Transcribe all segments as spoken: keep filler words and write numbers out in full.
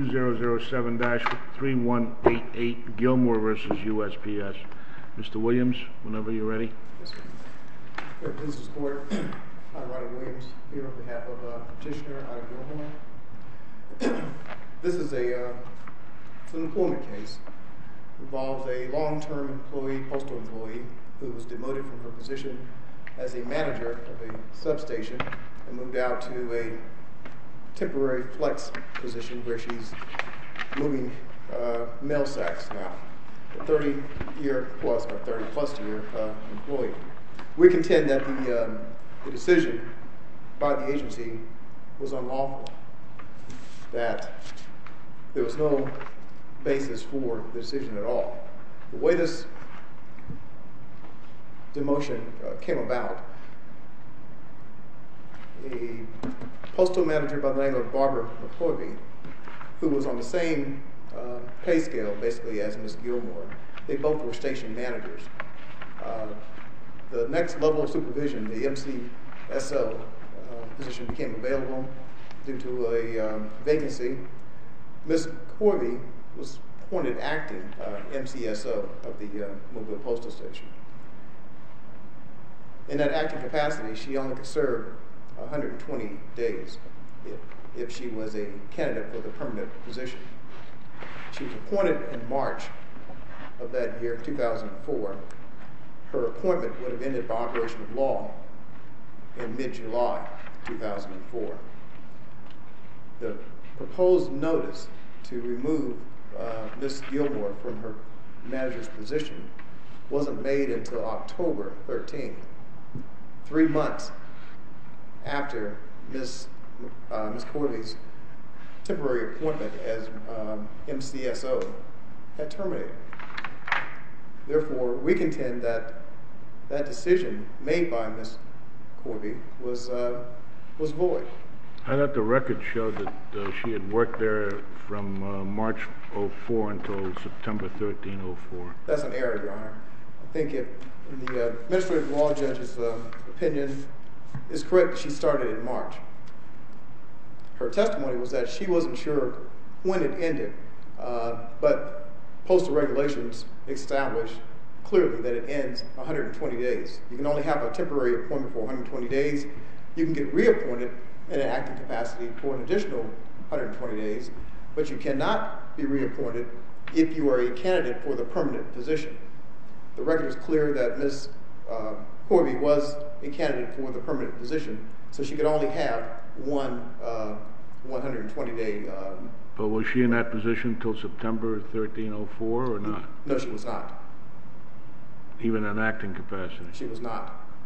two zero zero seven dash three one eight eight Gilmore versus U S P S. Mister Williams, whenever you're ready. Yes, sir. Here, please, this court. I'm Ronnie Williams, here on behalf of uh, petitioner out of Gilmore. This is a uh, it's an employment case. It involves a long-term employee, postal employee, who was demoted from her position as a manager of a substation and moved out to a temporary flex position where she's moving uh, mail sacks now. A thirty-year plus, or thirty-plus year uh, employee. We contend that the, um, the decision by the agency was unlawful, that there was no basis for the decision at all. The way this demotion uh, came about, a postal manager by the name of Barbara McCorvey, who was on the same uh, pay scale basically as Miz Gilmore, they both were station managers. Uh, the next level of supervision, the M C S O uh, position, became available due to a uh, vacancy. Miz McCorvey was appointed acting uh, M C S O of the uh, Mobile Postal Station. In that acting capacity, she only could serve one hundred twenty days if, if she was a candidate for the permanent position. She was appointed in March of that year, two thousand four. Her appointment would have ended by operation of law in mid-July two thousand four. The proposed notice to remove uh, Miz Gilmore from her manager's position wasn't made until October thirteenth, three months after Miz Uh, Miz Corvey's temporary appointment as um, M C S O had terminated. Therefore, we contend that that decision made by Miz Corvey was uh, was void. I thought the record showed that uh, she had worked there from uh, March oh four until September thirteenth oh four. That's an error, Your Honor. I think if in the uh, administrative law judge's uh, opinion is correct, she started in March. Her testimony was that she wasn't sure when it ended, uh, but postal regulations establish clearly that it ends one hundred twenty days. You can only have a temporary appointment for one hundred twenty days. You can get reappointed in an acting capacity for an additional one hundred twenty days, but you cannot be reappointed if you are a candidate for the permanent position. The record is clear that Miz Uh, Corvey was a candidate for the permanent position, so she could only have one uh, one hundred twenty day. Um, but was she in that position until September thirteenth oh four or not? No, she was not. Even in acting capacity? She was not.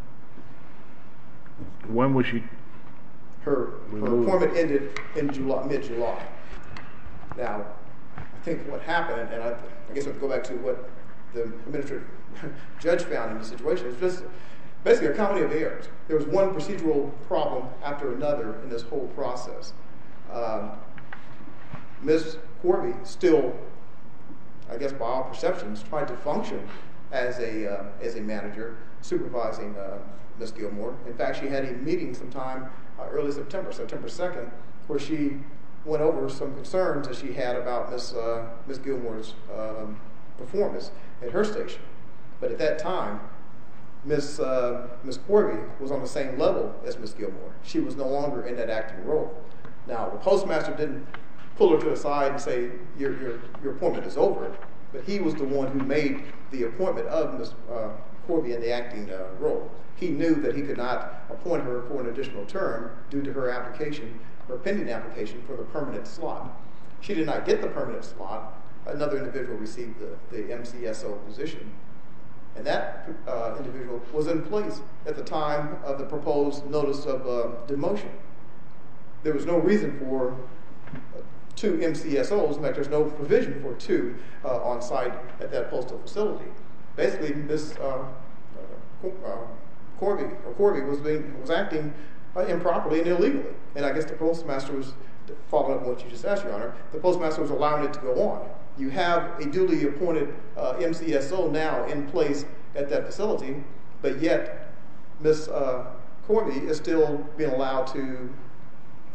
When was she? Her, her appointment ended in July, mid-July. Now, I think what happened, and I, I guess I have to go back to what the administrative judge found in the situation, is just basically a comedy of errors. There was one procedural problem after another in this whole process. Um, Miz Corvey still, I guess by all perceptions, tried to function as a uh, as a manager supervising uh, Miz Gilmore. In fact, she had a meeting sometime uh, early September, September second, where she went over some concerns that she had about Miz uh, Miz Gilmore's um, performance at her station. But at that time, Miz Uh, Miz Corvey was on the same level as Miz Gilmore. She was no longer in that acting role. Now, the postmaster didn't pull her to the side and say, your, your, your appointment is over, but he was the one who made the appointment of Miz Uh, Corvey in the acting uh, role. He knew that he could not appoint her for an additional term due to her application, her pending application for the permanent slot. She did not get the permanent slot. Another individual received the, the M C S O position. And that uh, individual was in place at the time of the proposed notice of uh, demotion. There was no reason for uh, two M C S Os. In fact, there's no provision for two uh, on site at that postal facility. Basically, Miz Uh, uh, Corvey, or Corvey was being was acting uh, improperly and illegally. And I guess the postmaster was, following up on what you just asked, Your Honor, the postmaster was allowing it to go on. You have a duly appointed uh, M C S O now in place at that facility, but yet Miz Uh, Corvey is still being allowed to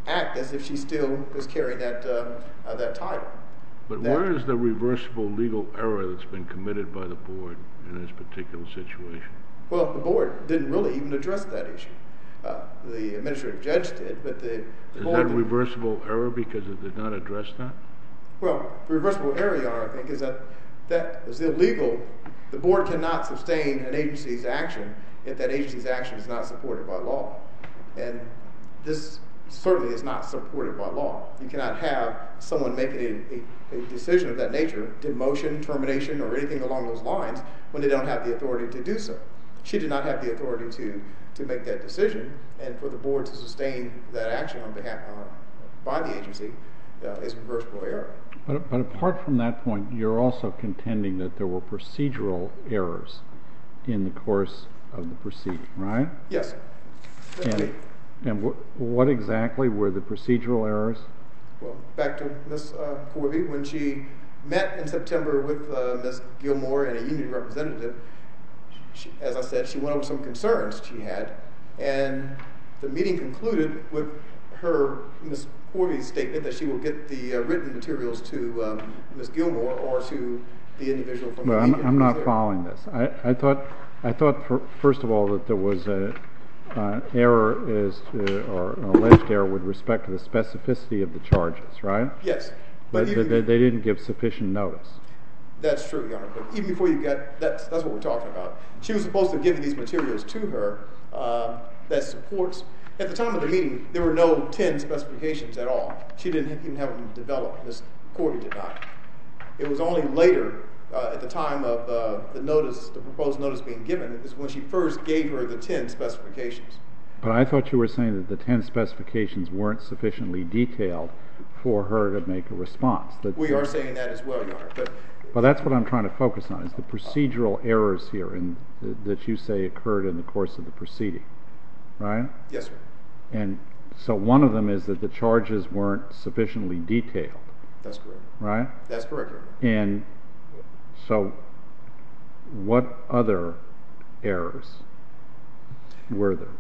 act as if she still is carrying that uh, uh, that title. But that, where is the reversible legal error that's been committed by the board in this particular situation? Well, the board didn't really even address that issue. Uh, the administrative judge did, but the, the is board that didn't. Reversible error because it did not address that? Well, the reversible error, Your Honor, I think, is that that is illegal. The board cannot sustain an agency's action if that agency's action is not supported by law. And this certainly is not supported by law. You cannot have someone making a, a, a decision of that nature, demotion, termination, or anything along those lines, when they don't have the authority to do so. She did not have the authority to, to make that decision, and for the board to sustain that action on behalf uh, by the agency uh, is reversible error. But, but apart from that point, you're also contending that there were procedural errors in the course of the proceeding, right? Yes. And, and wh- what exactly were the procedural errors? Well, back to Miz Uh, Corby, when she met in September with uh, Miz Gilmore and a union representative, she, as I said, she went over some concerns she had, and the meeting concluded with her, Miz Corby's statement that she will get the uh, written materials to um, Miz Gilmore or to the individual from well, the I'm, media. I'm not following this. I, I thought, I thought for, first of all that there was a uh, error is to, or an alleged error with respect to the specificity of the charges, right? Yes, but but they, even, they, they didn't give sufficient notice. That's true, Your Honor. But even before you get that's that's what we're talking about. She was supposed to have given these materials to her uh, that supports. At the time of the meeting, there were no ten specifications at all. She didn't even have them developed. Miz Corby did not. It was only later, uh, at the time of uh, the notice, the proposed notice being given, is when she first gave her the ten specifications. But I thought you were saying that the ten specifications weren't sufficiently detailed for her to make a response. That we are saying that as well, Your Honor. But well, that's what I'm trying to focus on, is the procedural errors here in the, that you say occurred in the course of the proceeding, right? Yes, sir. And so one of them is that the charges weren't sufficiently detailed. That's correct. Right? That's correct, Your Honor. And so what other errors were there?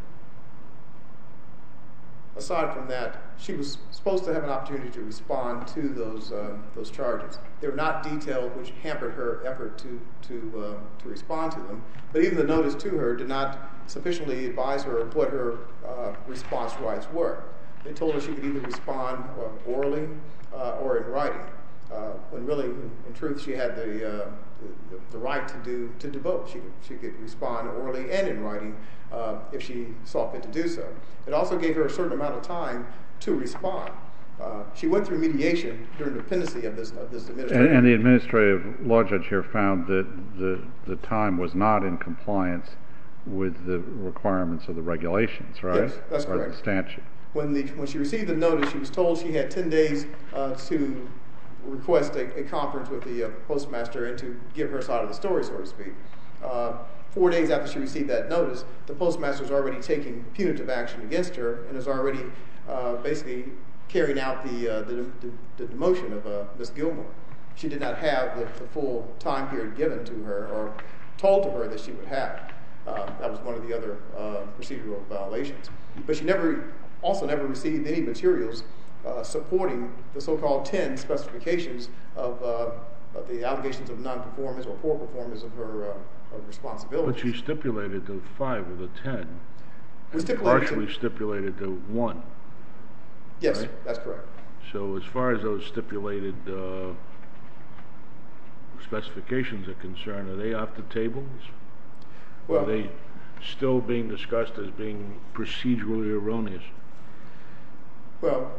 Aside from that, she was supposed to have an opportunity to respond to those uh, those charges. They were not detailed, which hampered her effort to to uh, to respond to them. But even the notice to her did not sufficiently advise her of what her uh, response rights were. They told her she could either respond uh, orally uh, or in writing, uh, when really, in, in truth, she had the, uh, the the right to do to do both. She could she could respond orally and in writing uh, if she saw fit to do so. It also gave her a certain amount of time to respond. Uh, she went through mediation during the pendency of this of this administrative. And, and the administrative law judge here found that the the time was not in compliance with the requirements of the regulations, right? Yes, that's or correct. The statute. When the when she received the notice, she was told she had ten days uh, to request a, a conference with the uh, postmaster and to give her side of the story, so to speak. Uh, four days after she received that notice, the postmaster is already taking punitive action against her and is already uh, basically carrying out the, uh, the, the, the demotion of uh, Miz Gilmore. She did not have the, the full time period given to her or told to her that she would have. Uh, that was one of the other uh, procedural violations. But she never, also never received any materials uh, supporting the so-called ten specifications of, uh, of the allegations of non-performance or poor performance of her uh, of responsibilities. But she stipulated to five of the ten. We stipulated partially to, stipulated to one. Yes, right? That's correct. So as far as those stipulated uh, specifications are concerned, are they off the table? Well, are they still being discussed as being procedurally erroneous? Well,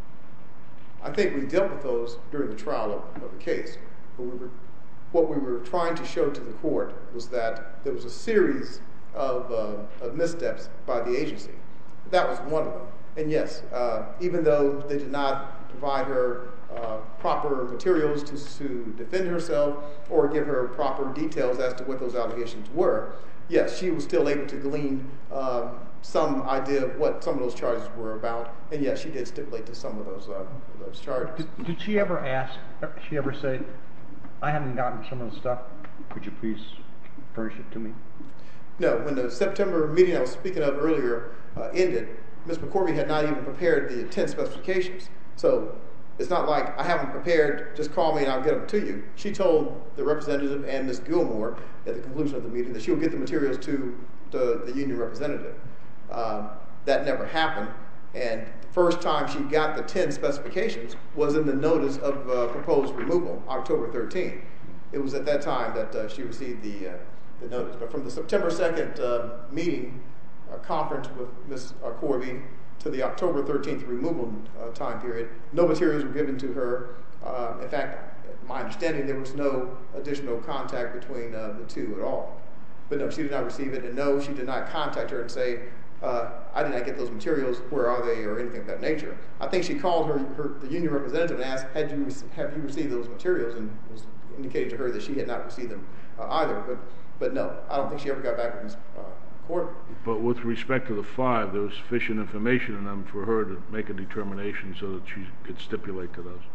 I think we dealt with those during the trial of, of the case. But we were, what we were trying to show to the court was that there was a series of, uh, of missteps by the agency. That was one of them. And yes, uh, even though they did not provide her uh, proper materials to, to defend herself or give her proper details as to what those allegations were, yes, she was still able to glean uh, some idea of what some of those charges were about, and yes, she did stipulate to some of those uh, those charges. Did, did she ever ask, she ever say, I haven't gotten some of the stuff, could you please furnish it to me? No, when the September meeting I was speaking of earlier uh, ended, Miz McCorvey had not even prepared the ten specifications. So it's not like, I haven't prepared, just call me and I'll get them to you. She told the representative and Miz Gilmore at the conclusion of the meeting that she would get the materials to the, the union representative. Um, that never happened. And the first time she got the ten specifications was in the notice of uh, proposed removal, October thirteenth. It was at that time that uh, she received the, uh, the notice. But from the September second uh, meeting, uh, conference with Miz Corby, to the October thirteenth removal uh, time period, no materials were given to her. Uh, in fact, my understanding, there was no additional contact between uh, the two at all. But no, she did not receive it, and no, she did not contact her and say, uh, I did not get those materials, where are they, or anything of that nature. I think she called her, her the union representative and asked, had you, have you received those materials, and was indicated to her that she had not received them uh, either. But, but no, I don't think she ever got back with Miz Uh, Court. But with respect to the five, there was sufficient information in them for her to make a determination so that she could stipulate to those.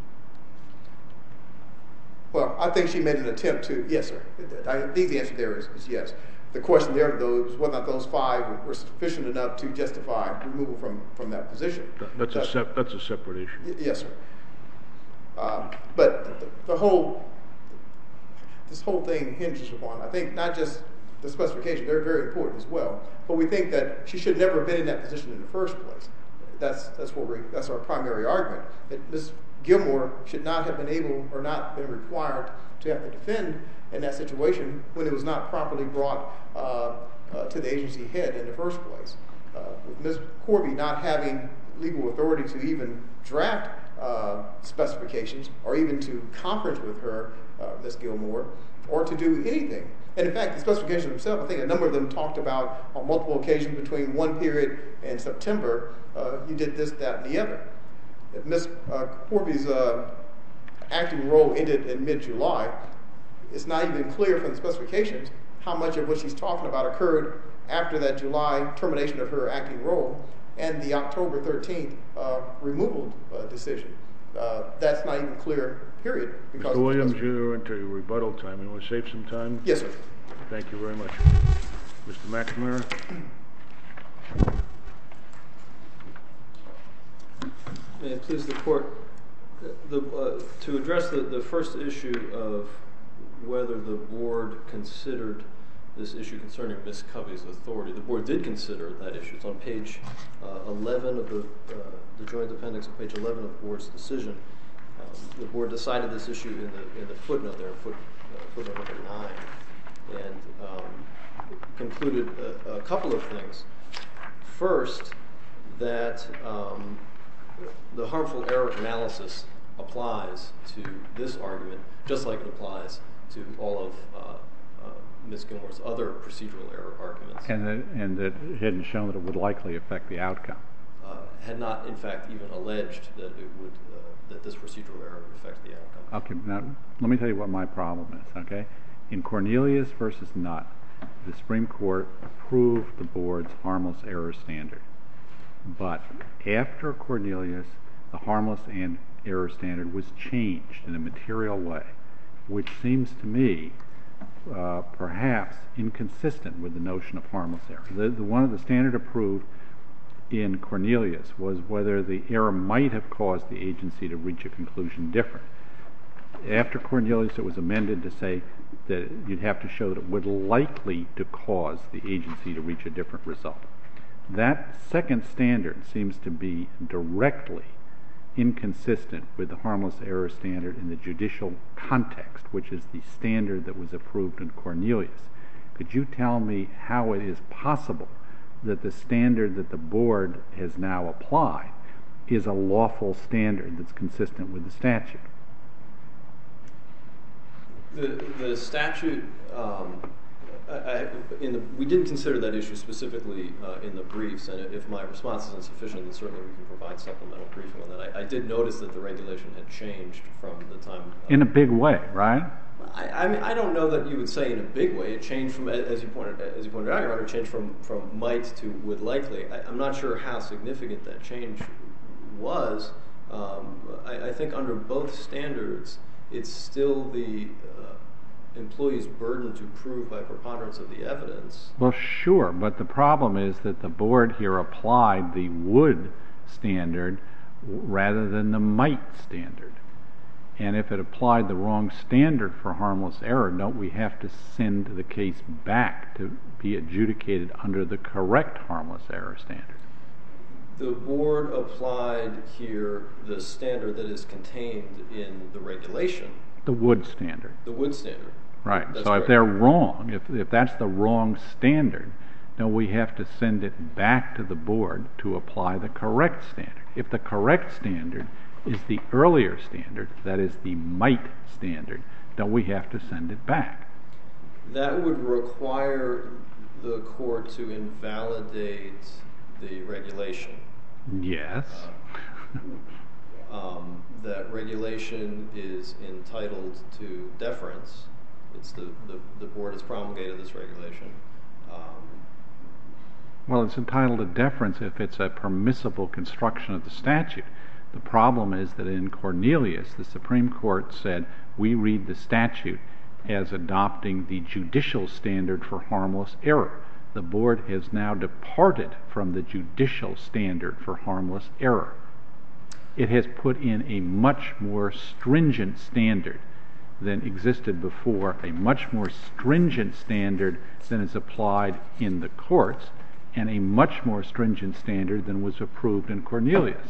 Well, I think she made an attempt to, yes, sir. I think the answer there is, is yes. The question there, though, is whether or not those five were, were sufficient enough to justify removal from, from that position. That, that's, that, a sep that's a separate issue. Y yes, sir. Uh, but the, the whole, this whole thing hinges upon, I think, not just the specification, they're very important as well, but we think that she should never have been in that position in the first place. That's, that's, what we, that's our primary argument, that Miz Gilmore should not have been able or not been required to have to defend in that situation when it was not properly brought uh, uh, to the agency head in the first place. Uh, with Miz Corby not having legal authority to even draft uh, specifications or even to conference with her, uh, Miz Gilmore, or to do anything. And in fact, the specifications themselves, I think a number of them talked about on multiple occasions between one period and September, uh, you did this, that, and the other. If Miz Uh, Corby's uh, acting role ended in mid-July, it's not even clear from the specifications how much of what she's talking about occurred after that July termination of her acting role and the October thirteenth uh, removal uh, decision. Uh, that's not even clear, period. Mister Williams, you're into your rebuttal time. You want to save some time? Yes, sir. Thank you very much. Mister McNamara? May it please the Court, the, uh, to address the, the first issue of whether the Board considered this issue concerning Miz Covey's authority, the Board did consider that issue. It's on page uh, eleven of the, uh, the Joint Appendix, on page eleven of the Board's decision. Um, the Board decided this issue in the, in the footnote there, foot, uh, footnote number nine, and um, concluded a, a couple of things. First, that um, the harmful error analysis applies to this argument, just like it applies to all of uh, uh, Miz Gilmore's other procedural error arguments. And that, and that it hadn't shown that it would likely affect the outcome. Uh, had not, in fact, even alleged that it would, uh, that this procedural error would affect the outcome. Okay, now let me tell you what my problem is, okay? In Cornelius versus Nutt, the Supreme Court approved the Board's harmless error standard. But after Cornelius, the harmless and error standard was changed in a material way, which seems to me uh, perhaps inconsistent with the notion of harmless error. The, the one of the standard approved in Cornelius was whether the error might have caused the agency to reach a conclusion different. After Cornelius, it was amended to say that you'd have to show that it would likely to cause the agency to reach a different result. That second standard seems to be directly inconsistent with the harmless error standard in the judicial context, which is the standard that was approved in Cornelius. Could you tell me how it is possible that the standard that the Board has now applied is a lawful standard that's consistent with the statute? The, the statute, um, I, I, in the, we didn't consider that issue specifically uh, in the briefs, and if my response isn't sufficient, then certainly we can provide supplemental briefing on that. I, I did notice that the regulation had changed from the time. Uh, in a big way, right? I, I mean, I don't know that you would say in a big way. It changed from, as you pointed, as you pointed out, Your Honor, it changed from, from might to would likely. I, I'm not sure how significant that change was. Um, I, I think under both standards, it's still the uh, employee's burden to prove by preponderance of the evidence. Well, sure, but the problem is that the board here applied the Wood standard rather than the Might standard. And if it applied the wrong standard for harmless error, don't we have to send the case back to be adjudicated under the correct harmless error standard? The board applied here the standard that is contained in the regulation. The Wood standard. The Wood standard. Right. That's so correct. If they're wrong, if, if that's the wrong standard, then we have to send it back to the board to apply the correct standard. If the correct standard is the earlier standard, that is the Might standard, then we have to send it back. That would require the court to invalidate the regulation. Yes. Uh, um, that regulation is entitled to deference. It's the, the, the board has promulgated this regulation. Um, Well, it's entitled to deference if it's a permissible construction of the statute. The problem is that in Cornelius, the Supreme Court said, we read the statute as adopting the judicial standard for harmless error. The board has now departed from the judicial standard for harmless error. It has put in a much more stringent standard than existed before, a much more stringent standard than is applied in the courts, and a much more stringent standard than was approved in Cornelius.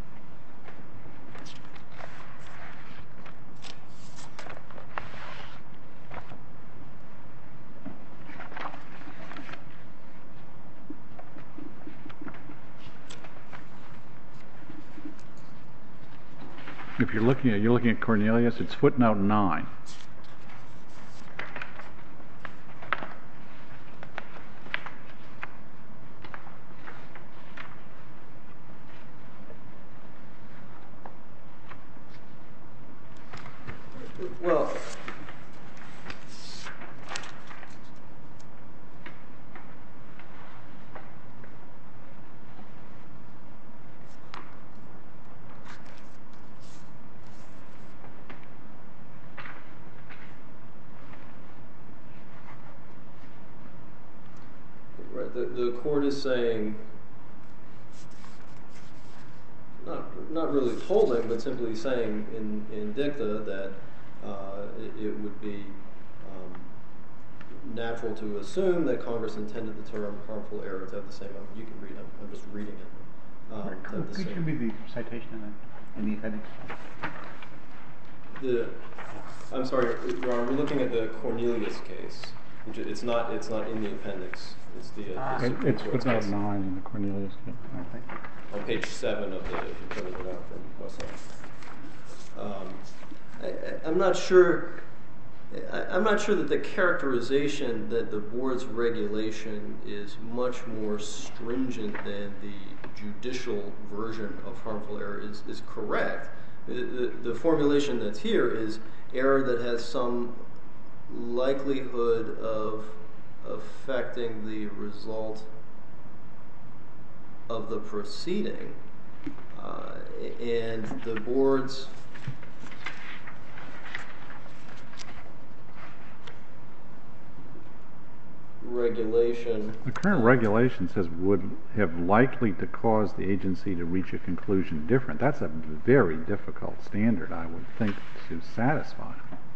If you're looking at you're looking at Cornelius, it's footnote nine. Well, right, the, the court is saying, not not really holding, but simply saying in, in dicta that uh, it, it would be um, natural to assume that Congress intended the term harmful error to have the same. You can read it. I'm just reading it. Um, to have the Could you same- read the citation in the, in the appendix? The, I'm sorry, Your Honor, we're looking at the Cornelius case. Which it's not. It's not in the appendix. It's the. Uh, Ah. the It, Supreme it's Court's footnote case. nine in the Cornelius case. All right, thank you. On page seven of the, if you printed it out from Westlaw. Um, I, I, I'm not sure. I, I'm not sure that the characterization that the board's regulation is much more stringent than the judicial version of harmful error is, is correct. The, the, the formulation that's here is error that has some likelihood of affecting the result of the proceeding, uh, and the board's regulation. The current regulation says would have likely to cause the agency to reach a conclusion different. That's a very difficult standard, I would think, to satisfy.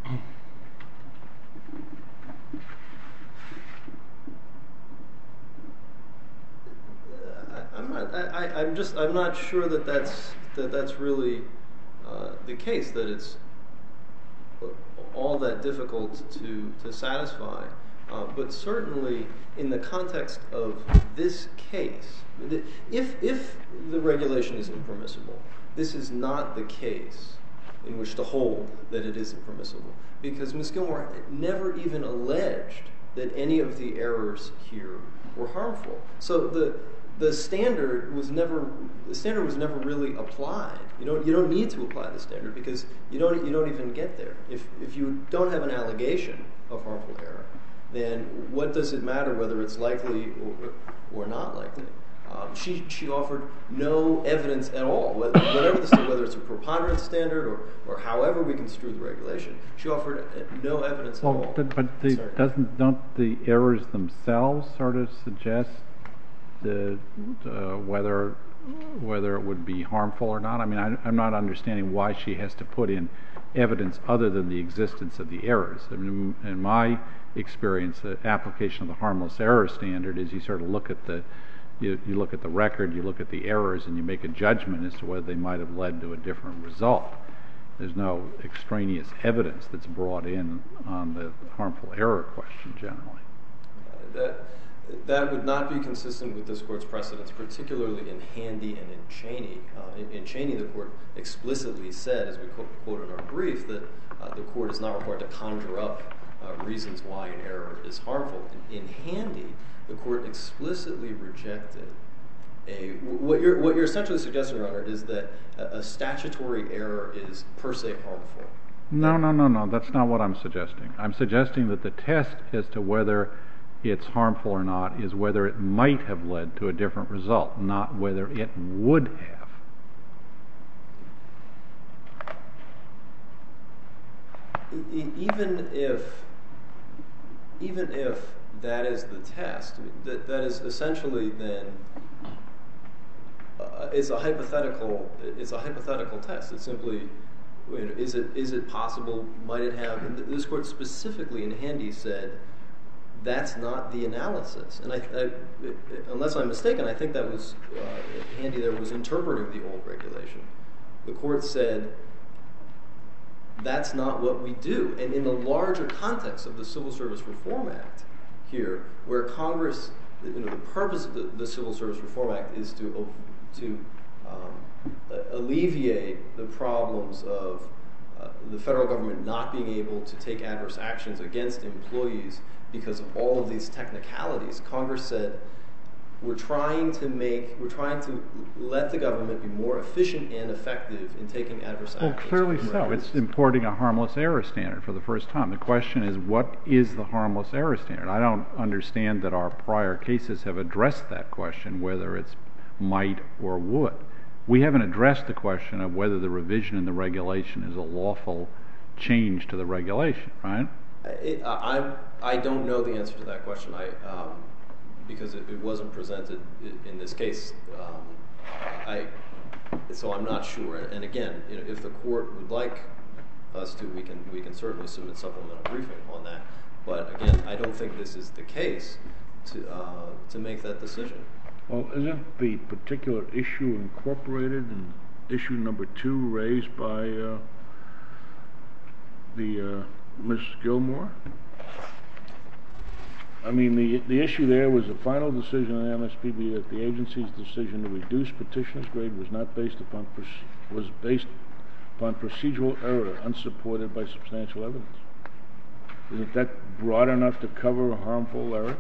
I'm not. I, I'm just. I'm not sure that that's that that's really uh, the case. That it's all that difficult to to satisfy. Uh, but certainly, in the context of this case, if if the regulation is impermissible, this is not the case in which to hold that it is impermissible, because Miz Gilmore never even alleged that any of the errors here were harmful. So the the standard was never the standard was never really applied. You don't you don't need to apply the standard because you don't you don't even get there. If if you don't have an allegation of harmful error, then what does it matter whether it's likely or, or not likely? Um, she, she offered no evidence at all, whether, whatever the, whether it's a preponderance standard or, or however we construe the regulation. She offered no evidence at well, all. But, but the, doesn't don't the errors themselves sort of suggest the, uh, whether whether it would be harmful or not? I mean, I, I'm not understanding why she has to put in evidence other than the existence of the errors. I mean, in my experience, the application of the harmless error standard is you sort of look at the You, you look at the record, you look at the errors, and you make a judgment as to whether they might have led to a different result. There's no extraneous evidence that's brought in on the harmful error question generally. Uh, that, that would not be consistent with this Court's precedents, particularly in Handy and in Cheney. Uh, in, in Cheney, the Court explicitly said, as we quote, quote in our brief, that uh, the Court is not required to conjure up uh, reasons why an error is harmful. In, in Handy, the Court explicitly rejected a what you're what you're essentially suggesting, Your Honor, is that a, a statutory error is per se harmful. No, no, no, no. That's not what I'm suggesting. I'm suggesting that the test as to whether it's harmful or not is whether it might have led to a different result, not whether it would have. E- even if, even if that is the test, that that is essentially then uh, it's a hypothetical. It's a hypothetical test. It's simply, you know, is it is it possible? Might it have? And this Court specifically in Handy said that's not the analysis. And I, I, unless I'm mistaken, I think that was uh, Handy there was interpreting the old regulation. The Court said that's not what we do. And in the larger context of the Civil Service Reform Act here, where Congress, you know, the purpose of the, the Civil Service Reform Act is to to um, alleviate the problems of uh, the federal government not being able to take adverse actions against employees because of all of these technicalities. Congress said, we're trying to make, we're trying to let the government be more efficient and effective in taking adverse actions. Well, clearly so. It's importing a harmless error standard for the first time. The question is, what is the harmless error standard? I don't understand that our prior cases have addressed that question, whether it's might or would. We haven't addressed the question of whether the revision in the regulation is a lawful change to the regulation, right? It, I I don't know the answer to that question. I um, because it, it wasn't presented in this case. Um, I so I'm not sure. And again, you know, if the Court would like us to, we can we can certainly submit supplemental briefing on that. But again, I don't think this is the case to uh, to make that decision. Well, isn't the particular issue incorporated in issue number two raised by uh, the uh, Miz Gilmore? I mean, the the issue there was a final decision on the M S P B that the agency's decision to reduce petitioner's grade was not based upon was based upon procedural error unsupported by substantial evidence. Isn't that broad enough to cover a harmful error?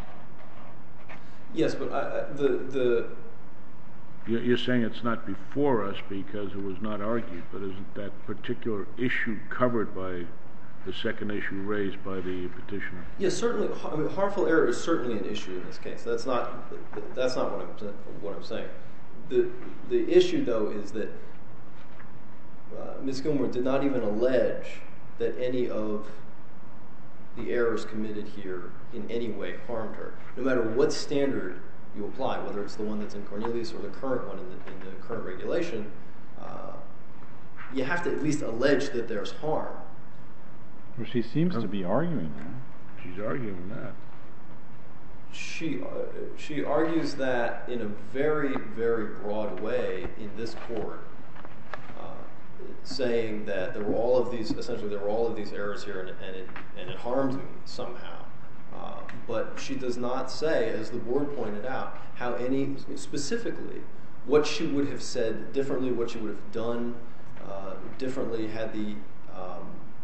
Yes, but I, I, the the. You're saying it's not before us because it was not argued, but isn't that particular issue covered by the second issue raised by the petitioner? Yes, certainly. I mean, harmful error is certainly an issue in this case. That's not that's not what I'm what I'm saying. The the issue though is that uh, Miz Gilmore did not even allege that any of the errors committed here in any way harmed her, no matter what standard you apply, whether it's the one that's in Cornelius or the current one in the, in the current regulation. Uh, you have to at least allege that there's harm. Well, she seems to be arguing that. She's arguing that. She uh, she argues that in a very, very broad way in this court, uh, saying that there were all of these, essentially there were all of these errors here, and, and it and it harmed me somehow. Uh, but she does not say, as the board pointed out, how any specifically what she would have said differently, what she would have done uh, differently had the um,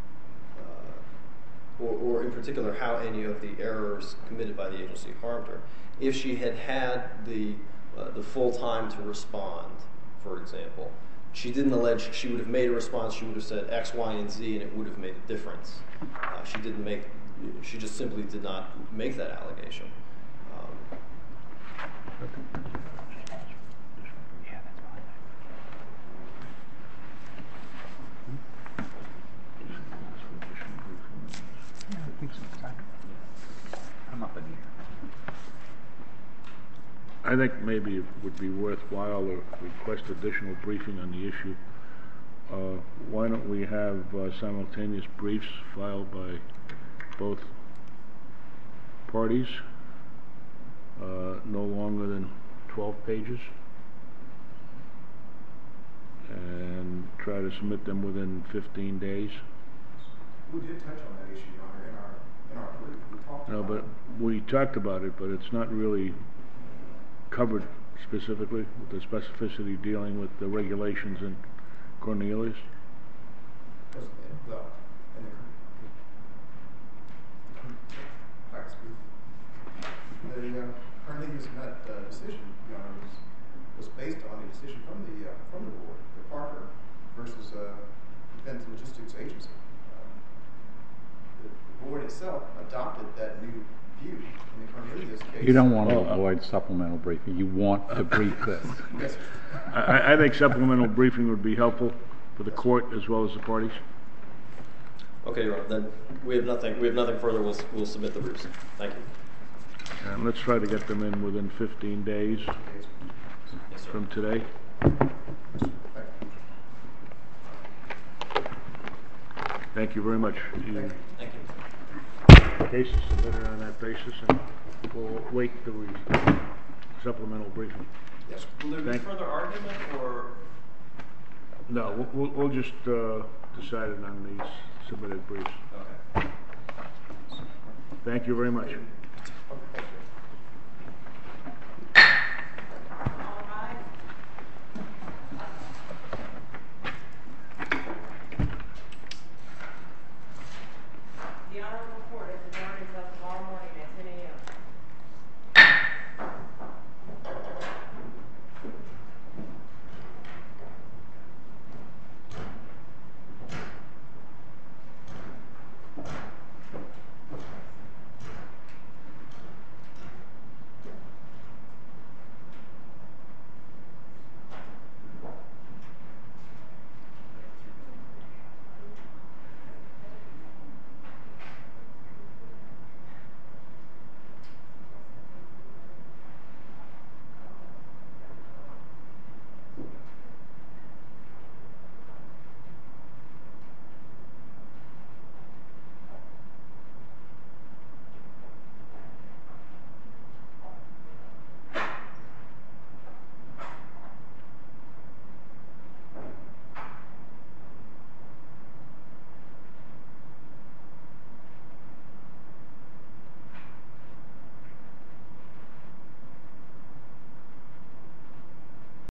uh, or, or in particular how any of the errors committed by the agency harmed her. If she had had the uh, the full time to respond, for example, she didn't allege she would have made a response. She would have said X, Y, and Z, and it would have made a difference. Uh, she didn't make. She just simply did not make that allegation. Um, I think maybe it would be worthwhile to request additional briefing on the issue. Uh, why don't we have uh, simultaneous briefs filed by both parties, uh, no longer than twelve pages, and try to submit them within fifteen days. We did touch on that issue, Your Honor, in our, in our brief. We talked No, about but it. we talked about it, but it's not really covered specifically with the specificity dealing with the regulations in Cornelius. Was it the, in the, facts brief. The, uh, Cornelius Met, uh, decision, Your Honor, was, was based on a decision from the, uh, from the board, the Parker versus, uh, Defense Logistics Agency. Um, the, the board itself adopted that new view in the Cornelius case. You don't want to Oh, uh, avoid supplemental briefing. You want to brief this. Yes, sir. I, I think supplemental briefing would be helpful for the court as well as the parties. Okay, Your Honor, then we have nothing, we have nothing further. We'll, we'll submit the briefs. Thank you. And let's try to get them in within fifteen days Yes, sir. from today. Thank you very much. You Thank you. case is submitted on that basis, and we'll wait the re- supplemental briefing. Yes, sir. Will there be Thank- further argument, or? No, we'll, we'll, we'll just uh, decide it on these submitted briefs. Okay. Thank you very much. Okay.